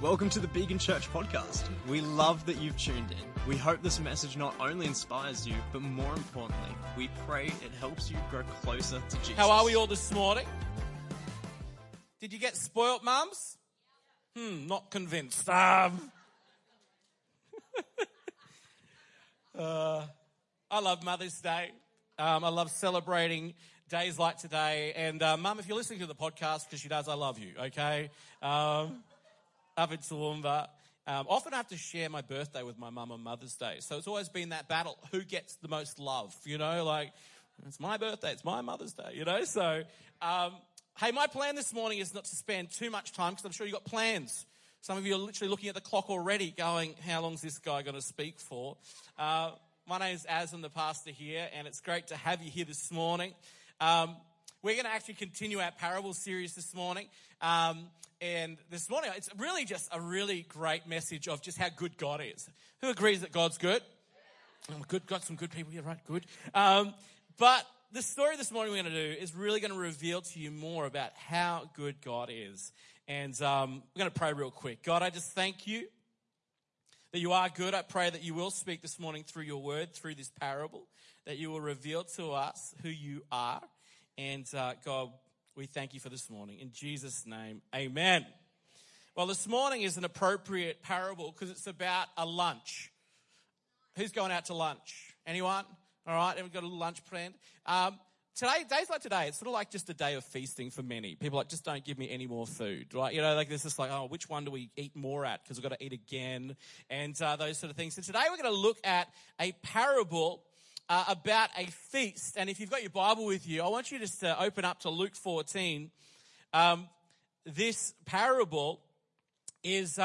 Welcome to the Beacon Church podcast. We love that you've tuned in. We hope this message not only inspires you, but more importantly, we pray it helps you grow closer to Jesus. How are we all this morning? Did you get spoilt, mums? Not convinced. I love Mother's Day. I love celebrating days like today. And Mum, if you're listening to the podcast, because she does, I love you, okay? Up in Toowoomba. Often I have to share my birthday with my mum on Mother's Day. So it's always been that battle. Who gets the most love? You know, like, it's my birthday. It's my Mother's Day, you know? So, hey, my plan this morning is not to spend too much time because I'm sure you've got plans. Some of you are literally looking at the clock already going, how long is this guy going to speak for? My name is Az, I'm the pastor here, and it's great to have you here this morning. We're going to actually continue our parable series this morning. And this morning, it's really just a really great message of just how good God is. Who agrees that God's good? Oh, good. Got some good people here, right? Good. But the story this morning we're going to do is really going to reveal to you more about how good God is. And we're going to pray real quick. God, I just thank you that you are good. I pray that you will speak this morning through your word, through this parable, that you will reveal to us who you are. And God, we thank you for this morning. In Jesus' name, amen. Well, this morning is an appropriate parable because it's about a lunch. Who's going out to lunch? Anyone? All right, and we've got a little lunch planned. Days like today, it's sort of like just a day of feasting for many. People are like, just don't give me any more food, right? You know, like there's just like, oh, which one do we eat more at? Because we've got to eat again, and those sort of things. So today we're going to look at a parable about a feast. And if you've got your Bible with you, I want you just to open up to Luke 14. This parable is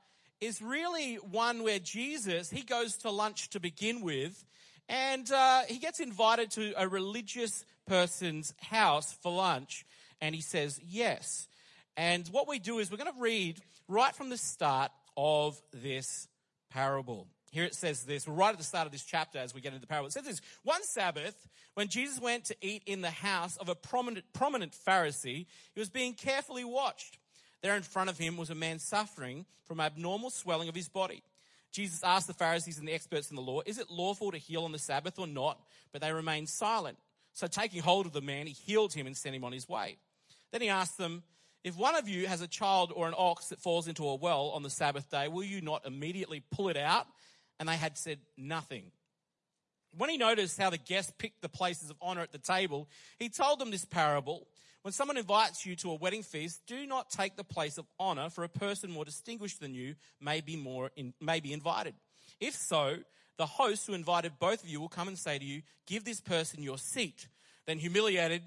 really one where Jesus, he goes to lunch to begin with, and he gets invited to a religious person's house for lunch, and he says yes. And what we do is we're going to read right from the start of this parable. Here it says this, right at the start of this chapter as we get into the parable. It says this, one Sabbath, when Jesus went to eat in the house of a prominent Pharisee, he was being carefully watched. There in front of him was a man suffering from abnormal swelling of his body. Jesus asked the Pharisees and the experts in the law, is it lawful to heal on the Sabbath or not? But they remained silent. So taking hold of the man, he healed him and sent him on his way. Then he asked them, if one of you has a child or an ox that falls into a well on the Sabbath day, will you not immediately pull it out? And they had said nothing. When he noticed how the guests picked the places of honor at the table, he told them this parable. When someone invites you to a wedding feast, do not take the place of honor, for a person more distinguished than you may be invited. If so, the host who invited both of you will come and say to you, give this person your seat. Then humiliated,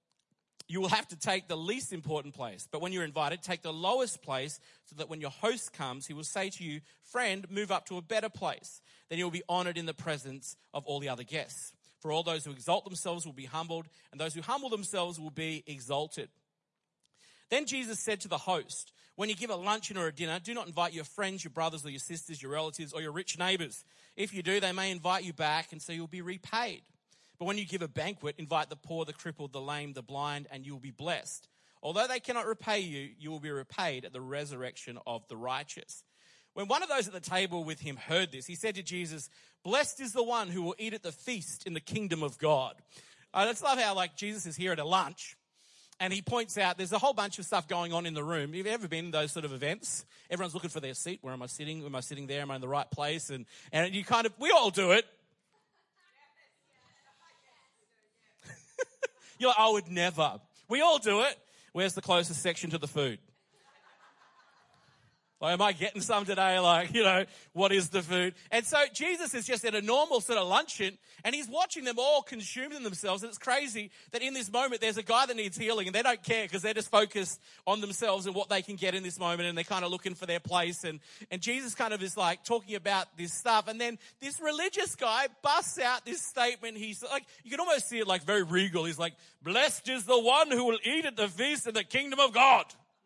you will have to take the least important place. But when you're invited, take the lowest place so that when your host comes, he will say to you, friend, move up to a better place. Then you will be honored in the presence of all the other guests. For all those who exalt themselves will be humbled, and those who humble themselves will be exalted. Then Jesus said to the host, when you give a luncheon or a dinner, do not invite your friends, your brothers or your sisters, your relatives or your rich neighbors. If you do, they may invite you back, and so you'll be repaid. But when you give a banquet, invite the poor, the crippled, the lame, the blind, and you will be blessed. Although they cannot repay you, you will be repaid at the resurrection of the righteous. When one of those at the table with him heard this, he said to Jesus, blessed is the one who will eat at the feast in the kingdom of God. I just love how Jesus is here at a lunch, and he points out there's a whole bunch of stuff going on in the room. Have you ever been in those sort of events? Everyone's looking for their seat. Where am I sitting? Am I sitting there? Am I in the right place? And you we all do it. You're like, I would never. We all do it. Where's the closest section to the food? Like, am I getting some today? What is the food? And so Jesus is just at a normal sort of luncheon, and he's watching them all consuming themselves. And it's crazy that in this moment, there's a guy that needs healing, and they don't care because they're just focused on themselves and what they can get in this moment, and they're kind of looking for their place. And Jesus kind of is talking about this stuff. And then this religious guy busts out this statement. He's you can almost see it very regal. He's like, blessed is the one who will eat at the feast in the kingdom of God.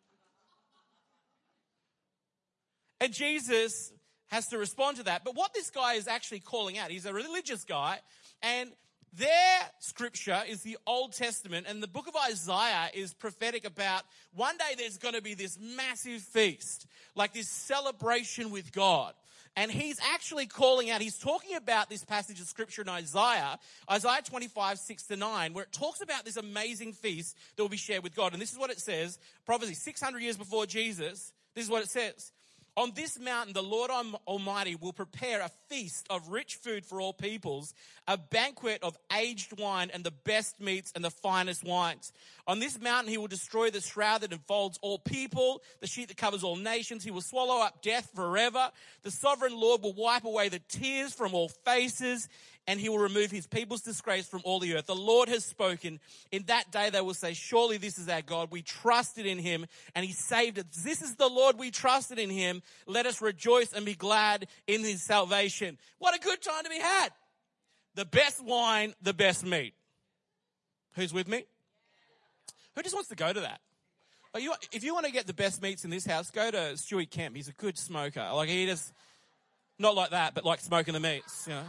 And Jesus has to respond to that. But what this guy is actually calling out, he's a religious guy, and Their scripture is the Old Testament, and the book of Isaiah is prophetic about one day there's going to be this massive feast, like this celebration with God. And he's actually calling out, he's talking about this passage of scripture in Isaiah 25, 6-9, where it talks about this amazing feast that will be shared with God. And this is what it says, prophecy 600 years before Jesus, this is what it says. On this mountain, the Lord Almighty will prepare a feast of rich food for all peoples, a banquet of aged wine and the best meats and the finest wines. On this mountain, he will destroy the shroud that enfolds all people, the sheet that covers all nations. He will swallow up death forever. The sovereign Lord will wipe away the tears from all faces, and he will remove his people's disgrace from all the earth. The Lord has spoken. In that day they will say, surely this is our God. We trusted in him and he saved us. This is the Lord, we trusted in him. Let us rejoice and be glad in his salvation. What a good time to be had. The best wine, the best meat. Who's with me? Who just wants to go to that? If you want to get the best meats in this house, go to Stewie Kemp. He's a good smoker. Like he just, not like that, but like smoking the meats, you know.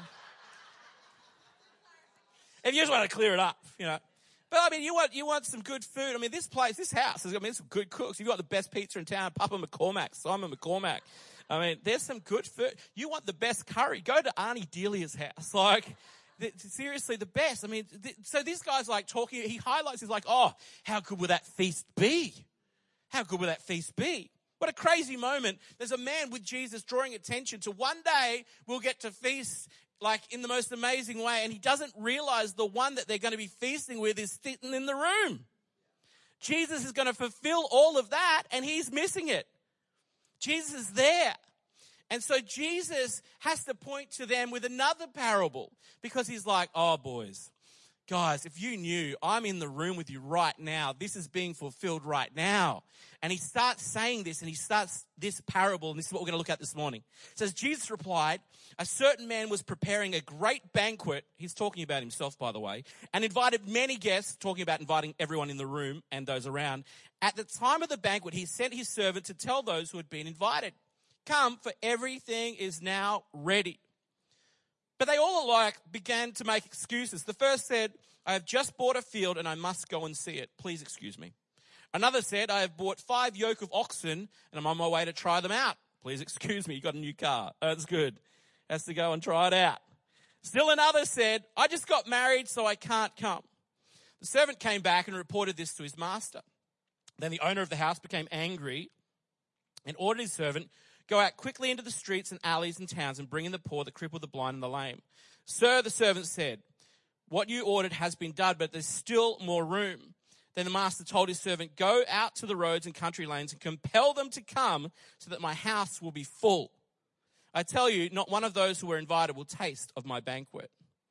If you just want to clear it up, you know. But I mean, you want some good food. I mean, this house has got some good cooks. You've got the best pizza in town, Papa McCormack, Simon McCormack. I mean, there's some good food. You want the best curry, go to Arnie Delia's house. Like, seriously, the best. I mean, so this guy's like talking, he highlights, he's like, oh, how good will that feast be? How good will that feast be? What a crazy moment. There's a man with Jesus drawing attention to one day we'll get to feast like in the most amazing way, and he doesn't realize the one that they're going to be feasting with is sitting in the room. Jesus is going to fulfill all of that, and he's missing it. Jesus is there. And so Jesus has to point to them with another parable because he's like, oh, boys, guys, if you knew, I'm in the room with you right now. This is being fulfilled right now. And he starts saying this, and he starts this parable, and this is what we're going to look at this morning. It says, Jesus replied, a certain man was preparing a great banquet. He's talking about himself, by the way, and invited many guests, talking about inviting everyone in the room and those around. At the time of the banquet, he sent his servant to tell those who had been invited, come, for everything is now ready. But they all alike began to make excuses. The first said, I have just bought a field and I must go and see it. Please excuse me. Another said, I have bought 5 yoke of oxen and I'm on my way to try them out. Please excuse me, you got a new car. That's good. Has to go and try it out. Still another said, I just got married so I can't come. The servant came back and reported this to his master. Then the owner of the house became angry and ordered his servant, go out quickly into the streets and alleys and towns and bring in the poor, the crippled, the blind, and the lame. Sir, the servant said, what you ordered has been done, but there's still more room. Then the master told his servant, go out to the roads and country lanes and compel them to come so that my house will be full. I tell you, not one of those who were invited will taste of my banquet.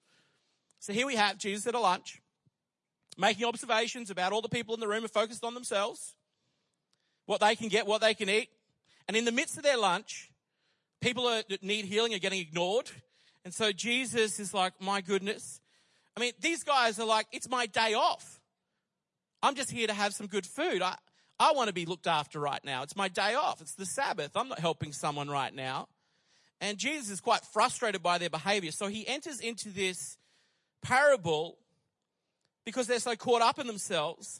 So here we have Jesus at a lunch, making observations about all the people in the room are focused on themselves, what they can get, what they can eat. And in the midst of their lunch, people that need healing are getting ignored. And so Jesus is like, my goodness. I mean, these guys are like, it's my day off. I'm just here to have some good food. I want to be looked after right now. It's my day off. It's the Sabbath. I'm not helping someone right now. And Jesus is quite frustrated by their behavior. So he enters into this parable because they're so caught up in themselves.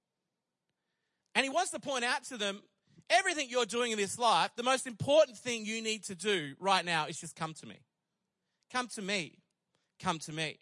And he wants to point out to them, everything you're doing in this life, the most important thing you need to do right now is just come to me. Come to me. Come to me.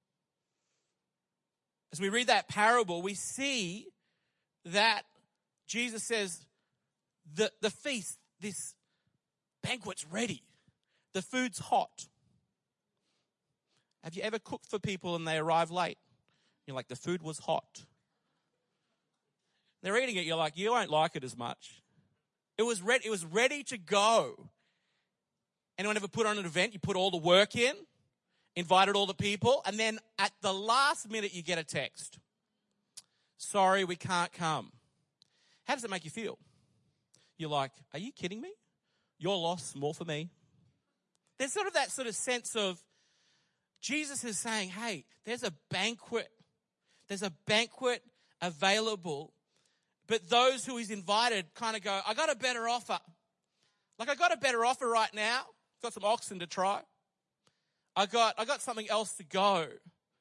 As we read that parable, we see that Jesus says the feast, this banquet's ready. The food's hot. Have you ever cooked for people and they arrive late? You're like, the food was hot. They're eating it, you're like, you won't like it as much. It was ready to go. Anyone ever put on an event? You put all the work in, invited all the people, and then at the last minute you get a text. Sorry, we can't come. How does it make you feel? You're like, are you kidding me? Your loss, more for me. There's sort of that sort of sense of Jesus is saying, hey, there's a banquet. There's a banquet available. But those who he's invited kind of go, I got a better offer. Like, I got a better offer right now. Got some oxen to try. I got something else to go.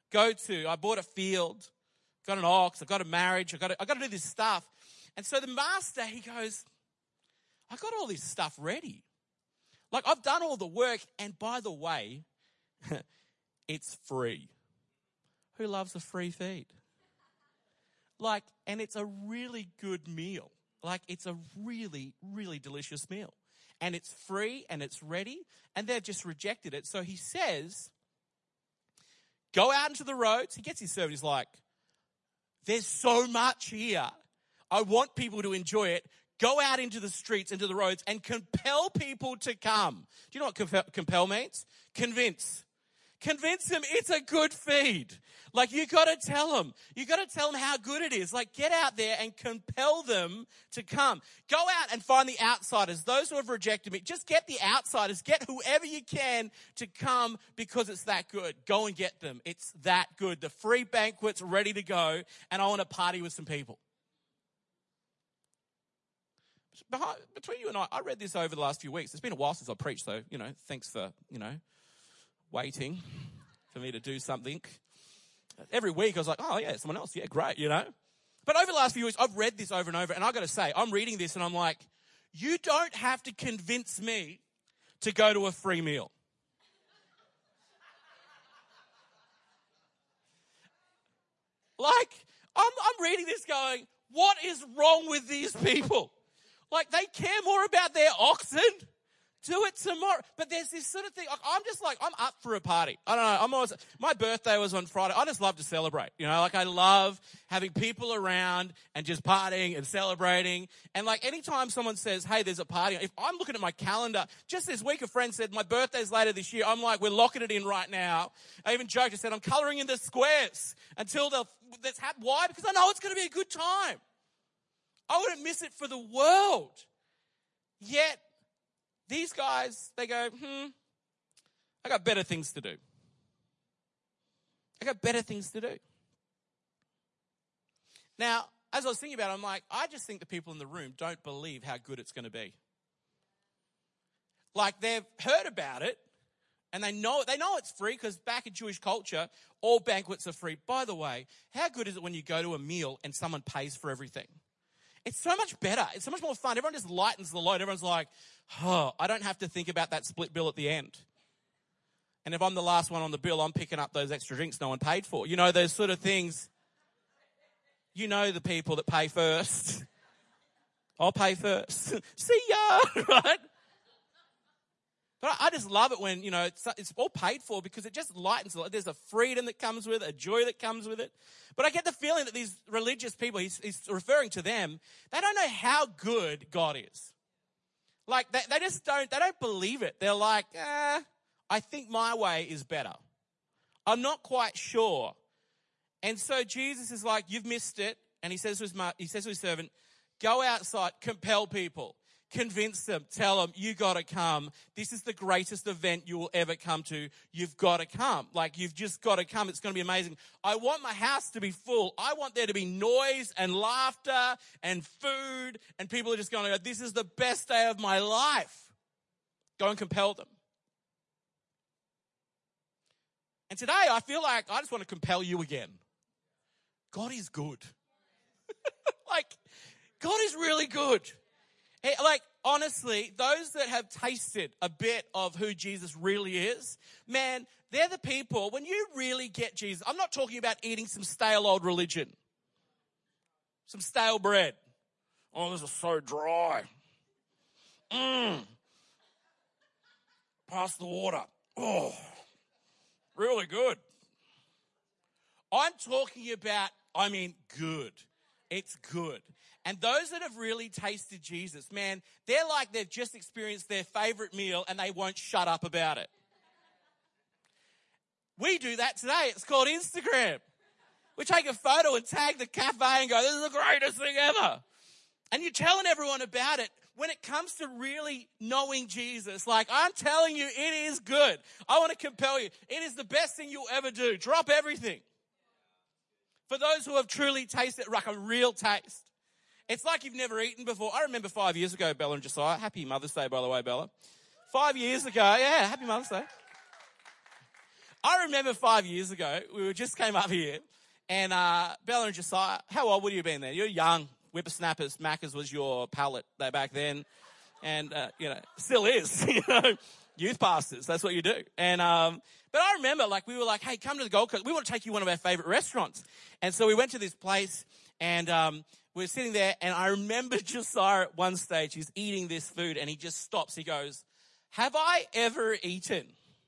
go to. I bought a field, got an ox, I got a marriage, I got to do this stuff. And so the master, he goes, I got all this stuff ready. Like, I've done all the work, and by the way, it's free. Who loves a free feed? Like, and it's a really good meal. Like, it's a really, really delicious meal. And it's free and it's ready, and they've just rejected it. So he says, go out into the roads. He gets his servant. He's like, there's so much here. I want people to enjoy it. Go out into the streets, into the roads, and compel people to come. Do you know what compel means? Convince. Convince them it's a good feed. Like, you got to tell them. You got to tell them how good it is. Like, get out there and compel them to come. Go out and find the outsiders, those who have rejected me. Just get the outsiders. Get whoever you can to come because it's that good. Go and get them. It's that good. The free banquet's ready to go, and I want to party with some people. Between you and I read this over the last few weeks. It's been a while since I preached, so, thanks for, waiting for me to do something. Every week I was like, oh yeah, someone else. Yeah, great, But over the last few weeks, I've read this over and over, and I've got to say, I'm reading this and I'm like, you don't have to convince me to go to a free meal. Like, I'm reading this going, what is wrong with these people? Like, they care more about their oxen. Do it tomorrow. But there's this sort of thing. I'm up for a party. I don't know. My birthday was on Friday. I just love to celebrate. I love having people around and just partying and celebrating. And like, anytime someone says, hey, there's a party, if I'm looking at my calendar, just this week a friend said, my birthday's later this year. I'm like, we're locking it in right now. I even joked, I said, I'm coloring in the squares until that's happened. Why? Because I know it's going to be a good time. I wouldn't miss it for the world. Yet, these guys, they go, I got better things to do. I got better things to do. Now, as I was thinking about it, I'm like, I just think the people in the room don't believe how good it's going to be. Like, they've heard about it, and they know it's free, because back in Jewish culture, all banquets are free. By the way, how good is it when you go to a meal and someone pays for everything? It's so much better. It's so much more fun. Everyone just lightens the load. Everyone's like, I don't have to think about that split bill at the end. And if I'm the last one on the bill, I'm picking up those extra drinks no one paid for. Those sort of things. The people that pay first. I'll pay first. See ya, right? But I just love it when, it's all paid for, because it just lightens the load. There's a freedom that comes with it, a joy that comes with it. But I get the feeling that these religious people, he's referring to them, they don't know how good God is. Like, they don't believe it. They're like, I think my way is better. I'm not quite sure. And so Jesus is like, you've missed it. And he says to his servant, go outside, compel people. Convince them, tell them, you got to come. This is the greatest event you will ever come to. You've got to come. Like, you've just got to come. It's going to be amazing. I want my house to be full. I want there to be noise and laughter and food. And people are just going to go, this is the best day of my life. Go and compel them. And today I feel like I just want to compel you again. God is good. Like, God is really good. Like, honestly, those that have tasted a bit of who Jesus really is, man, they're the people, when you really get Jesus, I'm not talking about eating some stale old religion, some stale bread. Oh, this is so dry. Pass the water. Oh, really good. I'm talking about, good. It's good. And those that have really tasted Jesus, man, they're like they've just experienced their favorite meal and they won't shut up about it. We do that today. It's called Instagram. We take a photo and tag the cafe and go, this is the greatest thing ever. And you're telling everyone about it. When it comes to really knowing Jesus, like, I'm telling you, it is good. I want to compel you. It is the best thing you'll ever do. Drop everything. For those who have truly tasted, like a real taste. It's like you've never eaten before. I remember 5 years ago, Bella and Josiah. Happy Mother's Day, by the way, Bella. 5 years ago, yeah, happy Mother's Day. I remember 5 years ago, we just came up here, and Bella and Josiah, how old would you have been then? You're young, whippersnappers. Macca's was your palate back then, and, still is, youth pastors, that's what you do. And but I remember, we were like, hey, come to the Gold Coast. We want to take you to one of our favorite restaurants. And so we went to this place, and we were sitting there, and I remember Josiah at one stage, he's eating this food, and he just stops. He goes, have I ever eaten?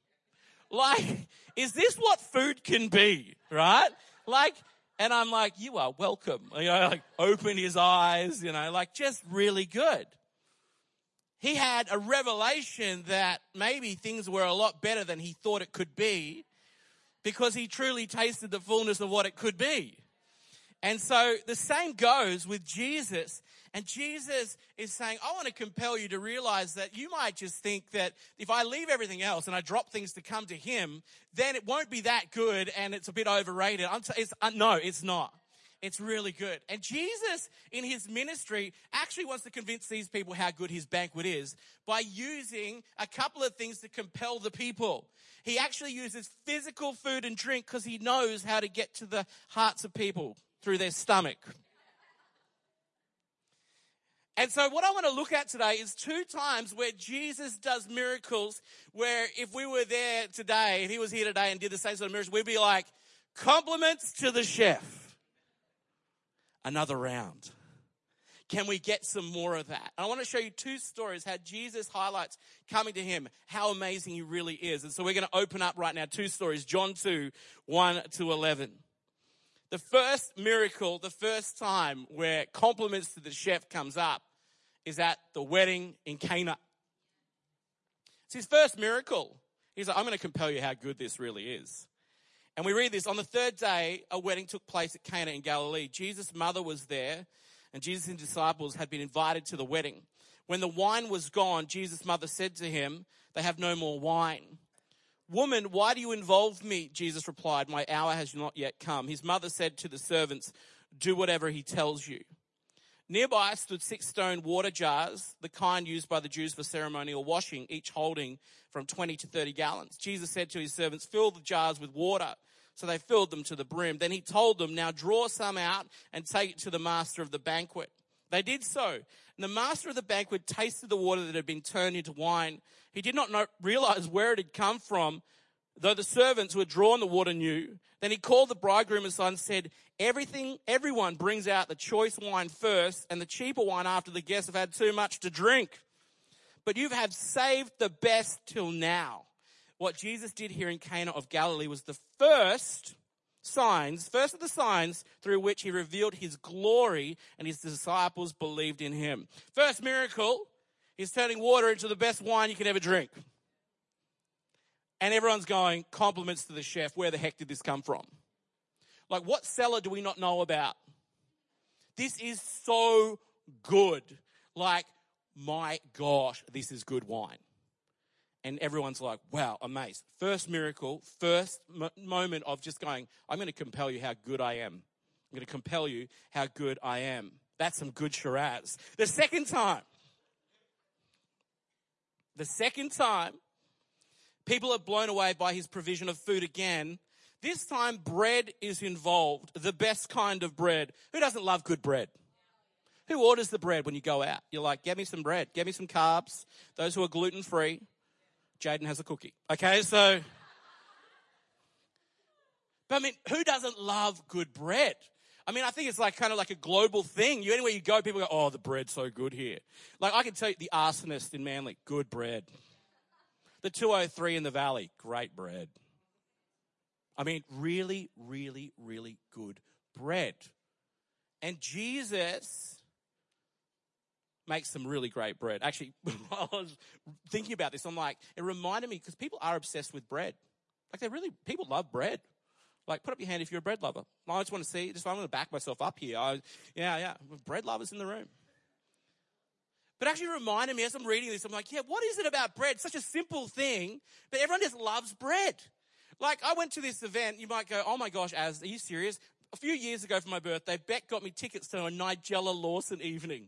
Is this what food can be, right? And I'm like, you are welcome. Open his eyes, just really good. He had a revelation that maybe things were a lot better than he thought it could be because he truly tasted the fullness of what it could be. And so the same goes with Jesus. And Jesus is saying, I want to compel you to realize that you might just think that if I leave everything else and I drop things to come to him, then it won't be that good and it's a bit overrated. No, it's not. It's really good. And Jesus, in his ministry, actually wants to convince these people how good his banquet is by using a couple of things to compel the people. He actually uses physical food and drink because he knows how to get to the hearts of people through their stomach. And so what I want to look at today is 2 times where Jesus does miracles where if we were there today, if he was here today and did the same sort of miracles, we'd be like, compliments to the chef. Another round. Can we get some more of that? And I want to show you 2 stories how Jesus highlights coming to him, how amazing he really is. And so we're going to open up right now 2 stories, John 2, 1 to 11. The first miracle, the first time where compliments to the chef comes up is at the wedding in Cana. It's his first miracle. He's like, I'm going to compel you how good this really is. And we read this, on the 3rd day, a wedding took place at Cana in Galilee. Jesus' mother was there, and Jesus and disciples had been invited to the wedding. When the wine was gone, Jesus' mother said to him, they have no more wine. Woman, why do you involve me? Jesus replied, my hour has not yet come. His mother said to the servants, do whatever he tells you. Nearby stood 6 stone water jars, the kind used by the Jews for ceremonial washing, each holding from 20 to 30 gallons. Jesus said to his servants, fill the jars with water. So they filled them to the brim. Then he told them, now draw some out and take it to the master of the banquet. They did so. And the master of the banquet tasted the water that had been turned into wine. He did not realize where it had come from, though the servants who had drawn the water knew. Then he called the bridegroom aside and said, everyone brings out the choice wine first and the cheaper wine after the guests have had too much to drink. But you have saved the best till now. What Jesus did here in Cana of Galilee was the first of the signs through which he revealed his glory and his disciples believed in him. First miracle is turning water into the best wine you can ever drink. And everyone's going, compliments to the chef. Where the heck did this come from? What cellar do we not know about? This is so good. My gosh, this is good wine. And everyone's like, wow, amazed. First miracle, first moment of just going, I'm going to compel you how good I am. I'm going to compel you how good I am. That's some good Shiraz. The second time, people are blown away by his provision of food again. This time, bread is involved, the best kind of bread. Who doesn't love good bread? Who orders the bread when you go out? You're like, get me some bread, get me some carbs. Those who are gluten-free. Jaden has a cookie. Okay, so. But who doesn't love good bread? I think it's kind of like a global thing. Anywhere you go, people go, oh, the bread's so good here. I can tell you, the Arsonist in Manly, good bread. The 203 in the Valley, great bread. Really, really, really good bread. And Jesus makes some really great bread. Actually, while I was thinking about this, I'm like, it reminded me, because people are obsessed with bread. People love bread. Put up your hand if you're a bread lover. I just want to see, I'm going to back myself up here. Yeah, bread lovers in the room. But actually reminded me, as I'm reading this, I'm like, yeah, what is it about bread? Such a simple thing, but everyone just loves bread. I went to this event, you might go, oh my gosh, Az, are you serious? A few years ago for my birthday, Beck got me tickets to a Nigella Lawson evening.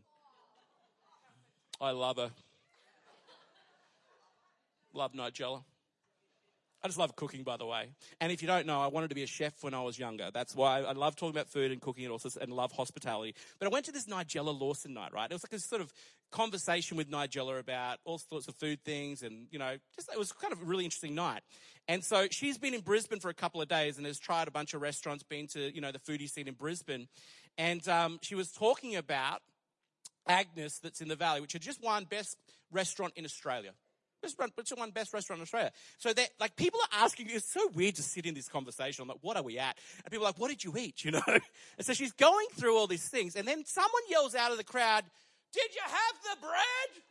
I love her. Love Nigella. I just love cooking, by the way. And if you don't know, I wanted to be a chef when I was younger. That's why I love talking about food and cooking and also and love hospitality. But I went to this Nigella Lawson night, right? It was like a sort of conversation with Nigella about all sorts of food things and, it was kind of a really interesting night. And so she's been in Brisbane for a couple of days and has tried a bunch of restaurants, been to, the foodie scene in Brisbane. And she was talking about Agnes that's in the Valley, which had just won Best Restaurant in Australia. It's one best restaurant in Australia. So people are asking, it's so weird to sit in this conversation. I'm like, what are we at? And people are like, what did you eat, And so she's going through all these things. And then someone yells out of the crowd, did you have the bread?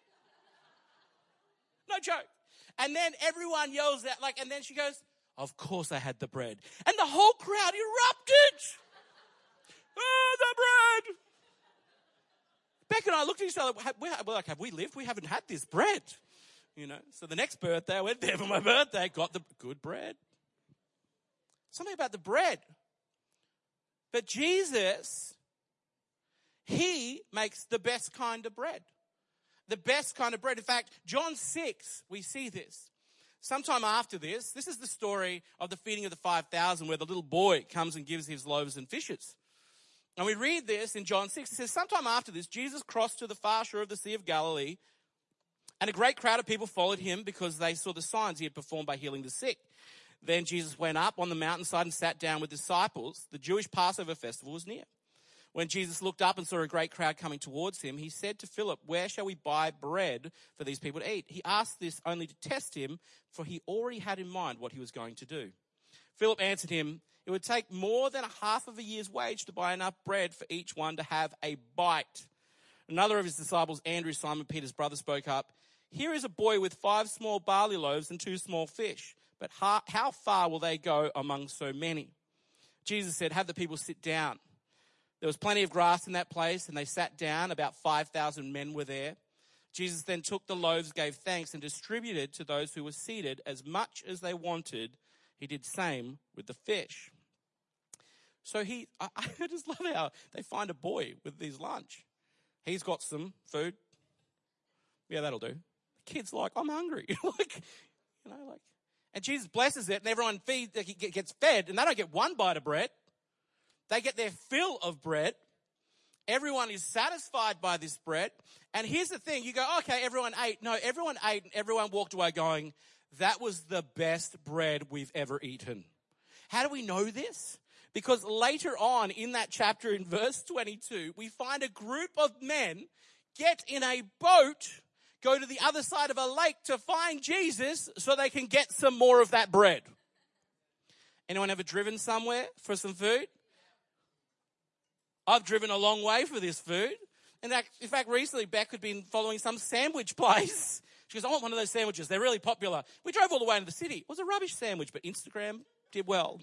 No joke. And then everyone yells out, and then she goes, of course I had the bread. And the whole crowd erupted. Oh, the bread. Beck and I looked at each other, have we lived? We haven't had this bread. So the next birthday, I went there for my birthday, got the good bread. Something about the bread. But Jesus, he makes the best kind of bread. The best kind of bread. In fact, John 6, we see this. Sometime after this is the story of the feeding of the 5,000 where the little boy comes and gives his loaves and fishes. And we read this in John 6. It says, sometime after this, Jesus crossed to the far shore of the Sea of Galilee. And a great crowd of people followed him because they saw the signs he had performed by healing the sick. Then Jesus went up on the mountainside and sat down with his disciples. The Jewish Passover festival was near. When Jesus looked up and saw a great crowd coming towards him, he said to Philip, where shall we buy bread for these people to eat? He asked this only to test him, for he already had in mind what he was going to do. Philip answered him, it would take more than half of a year's wage to buy enough bread for each one to have a bite. Another of his disciples, Andrew, Simon Peter's brother, spoke up. Here is a boy with 5 small barley loaves and 2 small fish. But how far will they go among so many? Jesus said, have the people sit down. There was plenty of grass in that place, and they sat down. About 5,000 men were there. Jesus then took the loaves, gave thanks, and distributed to those who were seated as much as they wanted. He did the same with the fish. So I just love how they find a boy with his lunch. He's got some food. Yeah, that'll do. Kid's like, I'm hungry. And Jesus blesses it and everyone gets fed and they don't get one bite of bread. They get their fill of bread. Everyone is satisfied by this bread. And here's the thing. You go, okay, everyone ate. No, everyone ate and everyone walked away going, that was the best bread we've ever eaten. How do we know this? Because later on in that chapter in verse 22, we find a group of men get in a boat, go to the other side of a lake to find Jesus so they can get some more of that bread. Anyone ever driven somewhere for some food? I've driven a long way for this food. In fact, recently Beck had been following some sandwich place. She goes, I want one of those sandwiches. They're really popular. We drove all the way into the city. It was a rubbish sandwich, but Instagram did well.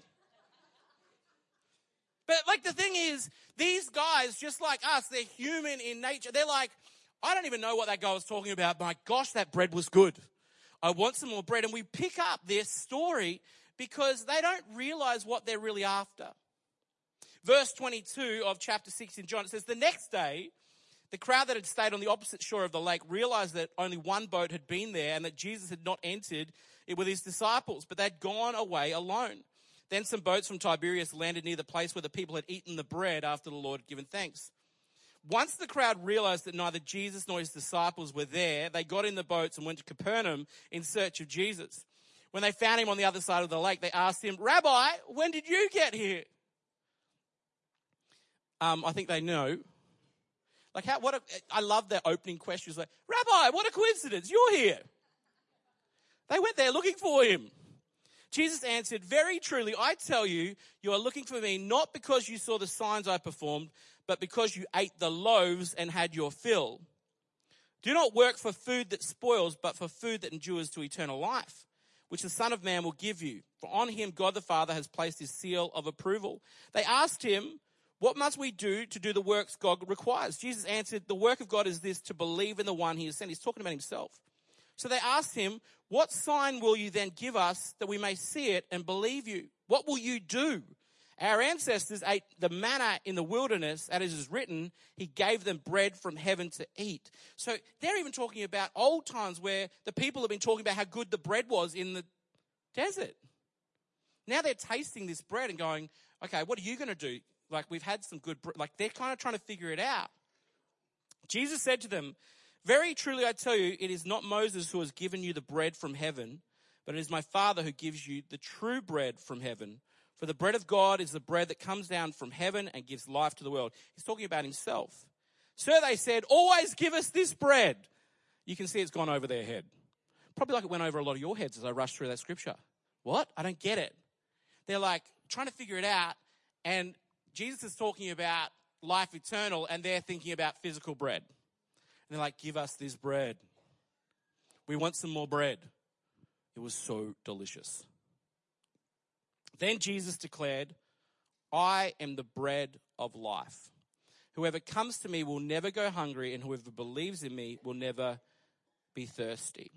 But the thing is, these guys, just like us, they're human in nature. They're like, I don't even know what that guy was talking about. My gosh, that bread was good. I want some more bread. And we pick up their story because they don't realize what they're really after. Verse 22 of chapter 6 in John, it says, the next day, the crowd that had stayed on the opposite shore of the lake realized that only one boat had been there and that Jesus had not entered it with his disciples, but they'd gone away alone. Then some boats from Tiberias landed near the place where the people had eaten the bread after the Lord had given thanks. Once the crowd realized that neither Jesus nor his disciples were there, they got in the boats and went to Capernaum in search of Jesus. When they found him on the other side of the lake, they asked him, Rabbi, when did you get here? I think they know. I love their opening questions. Like, Rabbi, what a coincidence, you're here. They went there looking for him. Jesus answered, very truly, I tell you, you are looking for me not because you saw the signs I performed, but because you ate the loaves and had your fill. Do not work for food that spoils, but for food that endures to eternal life, which the Son of Man will give you. For on him God the Father has placed his seal of approval. They asked him, what must we do to do the works God requires? Jesus answered, the work of God is this, to believe in the one he has sent. He's talking about himself. So they asked him, what sign will you then give us that we may see it and believe you? What will you do? Our ancestors ate the manna in the wilderness, and as is written, he gave them bread from heaven to eat. So they're even talking about old times where the people have been talking about how good the bread was in the desert. Now they're tasting this bread and going, okay, what are you going to do? Like, we've had some good bread. Like, they're kind of trying to figure it out. Jesus said to them, very truly I tell you, it is not Moses who has given you the bread from heaven, but it is my Father who gives you the true bread from heaven. For the bread of God is the bread that comes down from heaven and gives life to the world. He's talking about himself. Sir, they said, always give us this bread. You can see it's gone over their head. Probably like it went over a lot of your heads as I rushed through that scripture. What? I don't get it. They're like trying to figure it out, and Jesus is talking about life eternal, and they're thinking about physical bread. And they're like, give us this bread. We want some more bread. It was so delicious. Then Jesus declared, I am the bread of life. Whoever comes to me will never go hungry, and whoever believes in me will never be thirsty.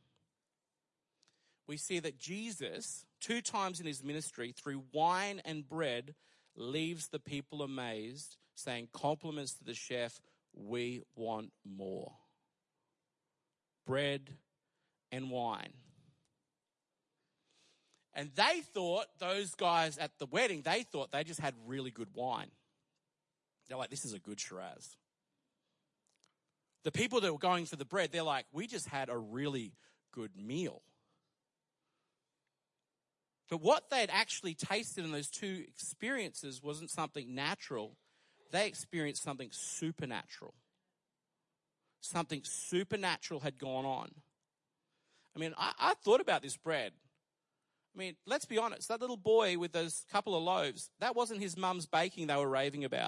We see that Jesus, 2 times in his ministry, through wine and bread, leaves the people amazed, saying compliments to the chef, we want more. Bread and wine. And they thought, those guys at the wedding, they thought they just had really good wine. They're like, this is a good Shiraz. The people that were going for the bread, they're like, we just had a really good meal. But what they'd actually tasted in those 2 experiences wasn't something natural. They experienced something supernatural. Something supernatural had gone on. I mean, I thought about this bread. I mean, let's be honest. That little boy with those couple of loaves, that wasn't his mum's baking they were raving about.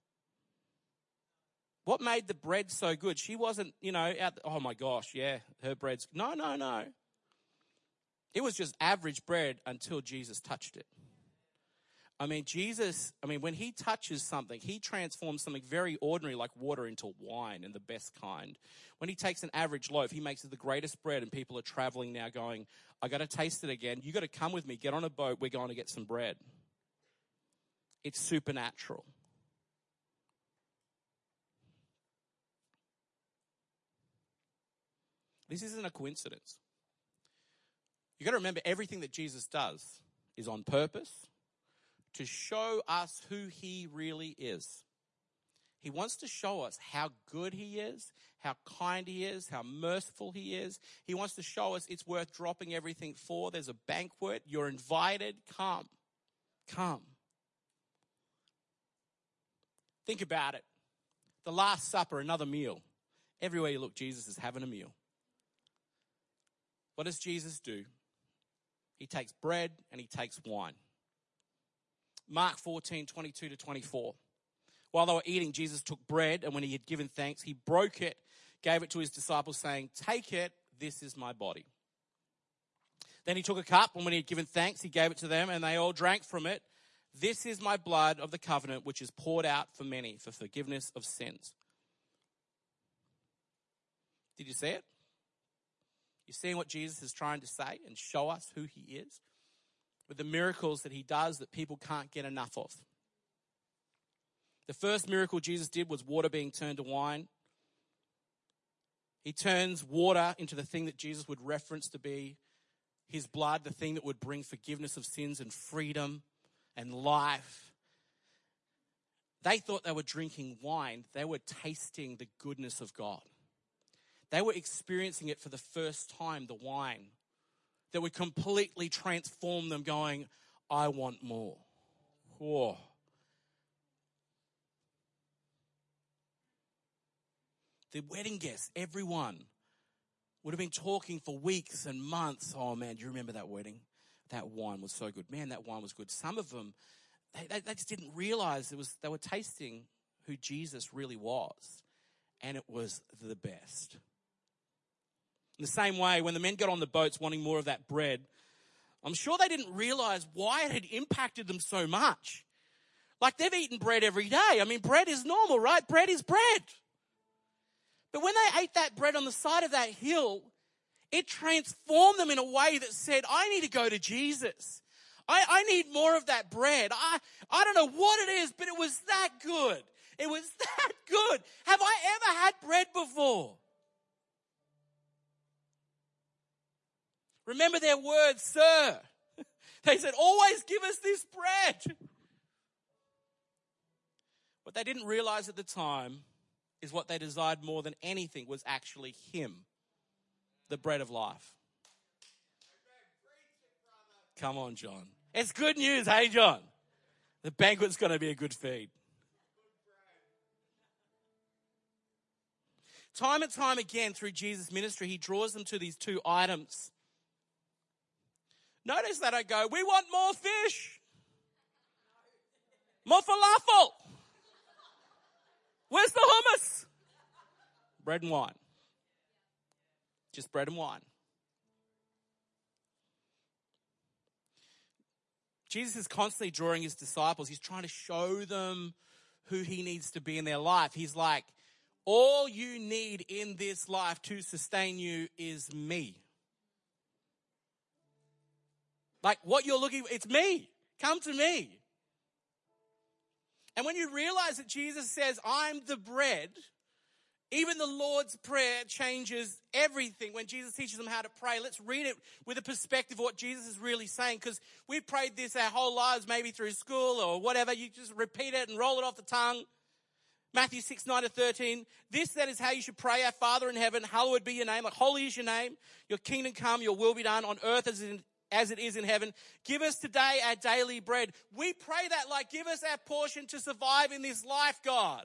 What made the bread so good? She wasn't, oh my gosh, yeah, her bread's... No. It was just average bread until Jesus touched it. I mean, when he touches something, he transforms something very ordinary like water into wine, and the best kind. When he takes an average loaf, he makes it the greatest bread, and people are traveling now going, I got to taste it again. You got to come with me. Get on a boat. We're going to get some bread. It's supernatural. This isn't a coincidence. You got to remember, everything that Jesus does is on purpose to show us who he really is. He wants to show us how good he is, how kind he is, how merciful he is. He wants to show us it's worth dropping everything for. There's a banquet. You're invited. Come. Think about it. The Last Supper, another meal. Everywhere you look, Jesus is having a meal. What does Jesus do? He takes bread and he takes wine. Mark 14:22-24. While they were eating, Jesus took bread, and when he had given thanks, he broke it, gave it to his disciples, saying, take it, this is my body. Then he took a cup, and when he had given thanks, he gave it to them, and they all drank from it. This is my blood of the covenant, which is poured out for many for forgiveness of sins. Did you see it? You're seeing what Jesus is trying to say and show us who he is with the miracles that he does that people can't get enough of. The first miracle Jesus did was water being turned to wine. He turns water into the thing that Jesus would reference to be his blood, the thing that would bring forgiveness of sins and freedom and life. They thought they were drinking wine. They were tasting the goodness of God. They were experiencing it for the first time, the wine, that would completely transform them, going, I want more. Whoa. The wedding guests, everyone, would have been talking for weeks and months. Oh man, do you remember that wedding? That wine was so good. Man, that wine was good. Some of them, they just didn't realize they were tasting who Jesus really was. And it was the best. In the same way, when the men got on the boats wanting more of that bread, I'm sure they didn't realize why it had impacted them so much. Like, they've eaten bread every day. I mean, bread is normal, right? Bread is bread. But when they ate that bread on the side of that hill, it transformed them in a way that said, I need to go to Jesus. I need more of that bread. I don't know what it is, but it was that good. It was that good. Have I ever had bread before? Remember their words, sir. They said, always give us this bread. What they didn't realize at the time is what they desired more than anything was actually him, the bread of life. Come on, John. It's good news, hey, John? The banquet's going to be a good feed. Time and time again through Jesus' ministry, he draws them to these two items. Notice they don't go, we want more fish. More falafel. Where's the hummus? Bread and wine. Just bread and wine. Jesus is constantly drawing his disciples. He's trying to show them who he needs to be in their life. He's like, all you need in this life to sustain you is me. Like what you're looking for, it's me. Come to me. And when you realize that Jesus says, I'm the bread, even the Lord's Prayer changes everything when Jesus teaches them how to pray. Let's read it with a perspective of what Jesus is really saying, because we've prayed this our whole lives, maybe through school or whatever. You just repeat it and roll it off the tongue. Matthew 6:9-13. This then is how you should pray. Our Father in heaven, hallowed be your name. Like holy is your name. Your kingdom come, your will be done on earth as it is in heaven. Give us today our daily bread. We pray that like, give us our portion to survive in this life, God.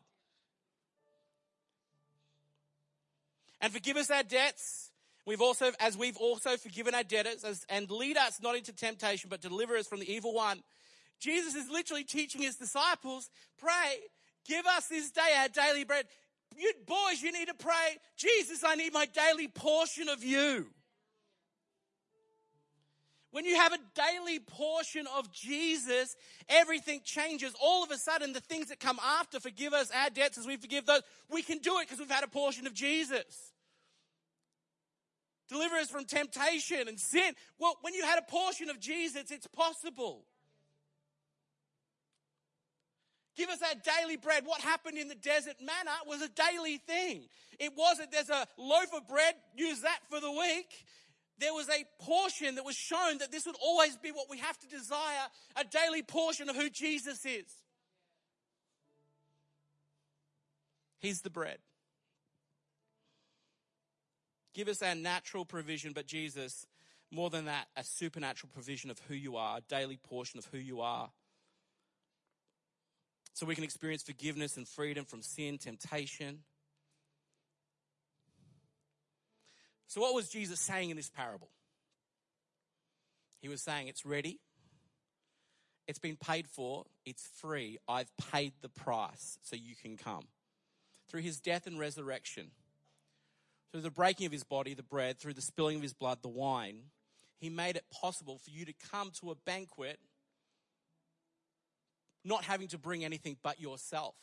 And forgive us our debts. We've also forgiven our debtors, and lead us not into temptation, but deliver us from the evil one. Jesus is literally teaching his disciples, pray, give us this day our daily bread. You boys, you need to pray, Jesus, I need my daily portion of you. When you have a daily portion of Jesus, everything changes. All of a sudden, the things that come after, forgive us our debts as we forgive those, we can do it because we've had a portion of Jesus. Deliver us from temptation and sin. Well, when you had a portion of Jesus, it's possible. Give us our daily bread. What happened in the desert manna was a daily thing. It wasn't, there's a loaf of bread, use that for the week. There was a portion that was shown that this would always be what we have to desire, a daily portion of who Jesus is. He's the bread. Give us our natural provision, but Jesus, more than that, a supernatural provision of who you are, a daily portion of who you are. So we can experience forgiveness and freedom from sin, temptation. So what was Jesus saying in this parable? He was saying it's ready. It's been paid for. It's free. I've paid the price so you can come. Through his death and resurrection, through the breaking of his body, the bread, through the spilling of his blood, the wine, he made it possible for you to come to a banquet not having to bring anything but yourself.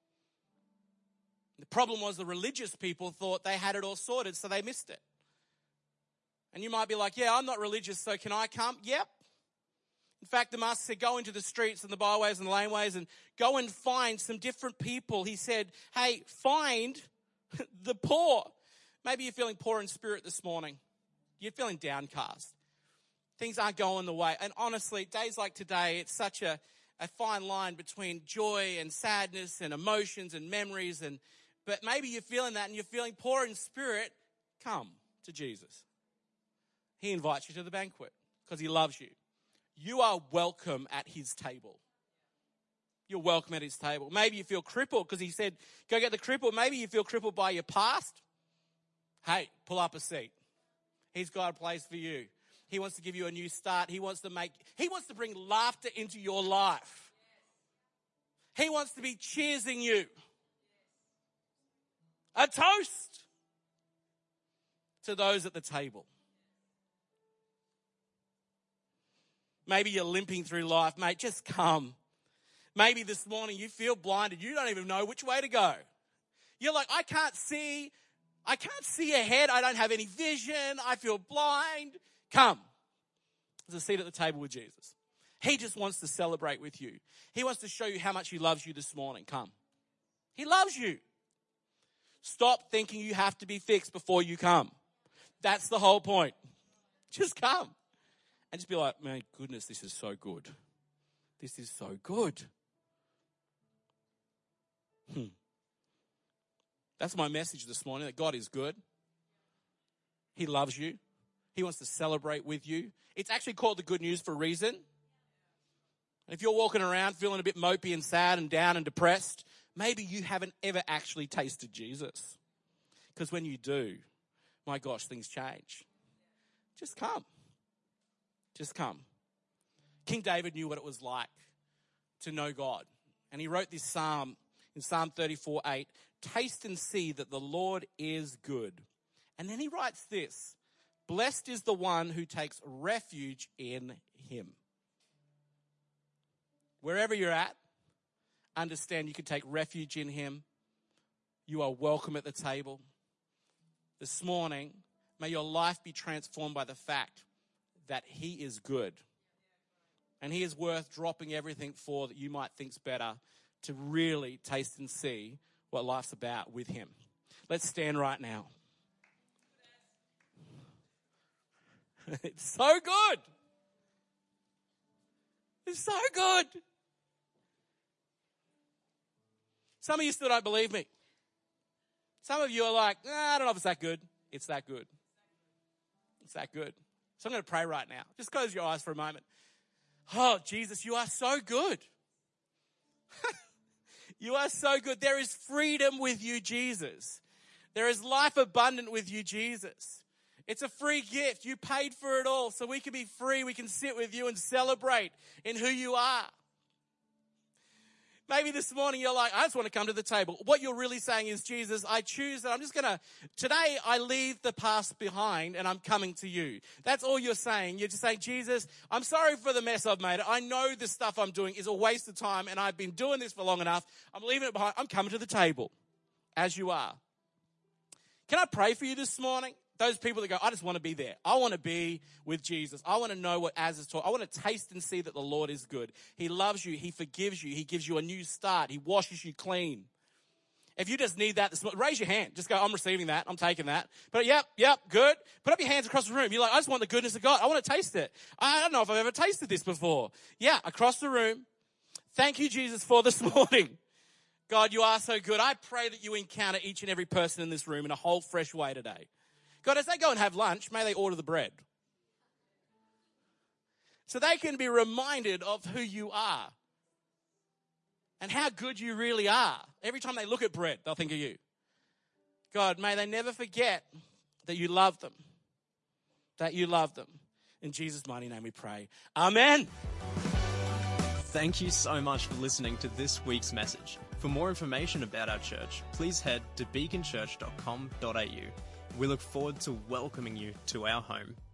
The problem was the religious people thought they had it all sorted, so they missed it. And you might be like, yeah, I'm not religious, so can I come? Yep. In fact, the master said, go into the streets and the byways and the laneways and go and find some different people. He said, hey, find the poor. Maybe you're feeling poor in spirit this morning. You're feeling downcast. Things aren't going the way. And honestly, days like today, it's such a fine line between joy and sadness and emotions and memories. But maybe you're feeling that and you're feeling poor in spirit. Come to Jesus. He invites you to the banquet because he loves you. You are welcome at his table. You're welcome at his table. Maybe you feel crippled because he said, go get the crippled. Maybe you feel crippled by your past. Hey, pull up a seat. He's got a place for you. He wants to give you a new start. He wants to bring laughter into your life. He wants to be cheersing you. A toast to those at the table. Maybe you're limping through life, mate, just come. Maybe this morning you feel blinded. You don't even know which way to go. You're like, I can't see ahead. I don't have any vision. I feel blind. Come. There's a seat at the table with Jesus. He just wants to celebrate with you. He wants to show you how much he loves you this morning. Come. He loves you. Stop thinking you have to be fixed before you come. That's the whole point. Just come. And just be like, man, goodness, this is so good. This is so good. That's my message this morning, that God is good. He loves you. He wants to celebrate with you. It's actually called the good news for a reason. And if you're walking around feeling a bit mopey and sad and down and depressed, maybe you haven't ever actually tasted Jesus. Because when you do, my gosh, things change. Just come. Just come. King David knew what it was like to know God. And he wrote this psalm in Psalm 34:8, taste and see that the Lord is good. And then he writes this, blessed is the one who takes refuge in him. Wherever you're at, understand you can take refuge in him. You are welcome at the table. This morning, may your life be transformed by the fact that he is good. And he is worth dropping everything for that you might think's better to really taste and see what life's about with him. Let's stand right now. It's so good. It's so good. Some of you still don't believe me. Some of you are like, I don't know if it's that good. It's that good. It's that good. So I'm going to pray right now. Just close your eyes for a moment. Oh, Jesus, you are so good. You are so good. There is freedom with you, Jesus. There is life abundant with you, Jesus. It's a free gift. You paid for it all so we can be free. We can sit with you and celebrate in who you are. Maybe this morning you're like, I just want to come to the table. What you're really saying is, Jesus, I choose that I'm just going to, today I leave the past behind and I'm coming to you. That's all you're saying. You're just saying, Jesus, I'm sorry for the mess I've made. I know the stuff I'm doing is a waste of time and I've been doing this for long enough. I'm leaving it behind. I'm coming to the table as you are. Can I pray for you this morning? Those people that go, I just want to be there. I want to be with Jesus. I want to know what Az is talking. I want to taste and see that the Lord is good. He loves you. He forgives you. He gives you a new start. He washes you clean. If you just need that this morning, raise your hand. Just go, I'm receiving that. I'm taking that. But yep, good. Put up your hands across the room. You're like, I just want the goodness of God. I want to taste it. I don't know if I've ever tasted this before. Yeah, across the room. Thank you, Jesus, for this morning. God, you are so good. I pray that you encounter each and every person in this room in a whole fresh way today. God, as they go and have lunch, may they order the bread. So they can be reminded of who you are and how good you really are. Every time they look at bread, they'll think of you. God, may they never forget that you love them. That you love them. In Jesus' mighty name we pray. Amen. Thank you so much for listening to this week's message. For more information about our church, please head to beaconchurch.com.au. We look forward to welcoming you to our home.